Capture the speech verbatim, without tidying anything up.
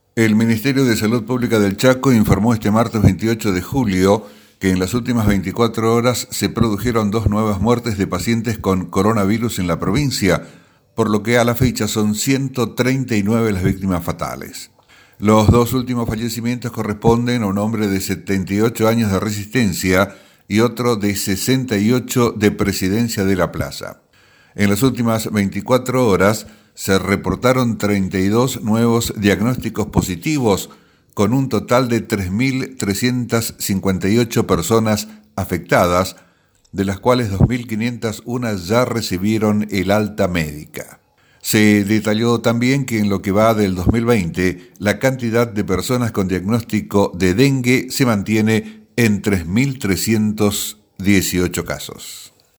El Ministerio de Salud Pública del Chaco informó este martes veintiocho de julio que en las últimas veinticuatro horas se produjeron dos nuevas muertes de pacientes con coronavirus en la provincia, por lo que a la fecha son ciento treinta y nueve las víctimas fatales. Los dos últimos fallecimientos corresponden a un hombre de setenta y ocho años de Resistencia y otro de sesenta y ocho de Presidencia de la Plaza. En las últimas veinticuatro horas se reportaron treinta y dos nuevos diagnósticos positivos, con un total de tres mil trescientas cincuenta y ocho personas afectadas, de las cuales dos mil quinientas uno ya recibieron el alta médica. Se detalló también que en lo que va del dos mil veinte, la cantidad de personas con diagnóstico de dengue se mantiene en tres mil trescientos dieciocho casos.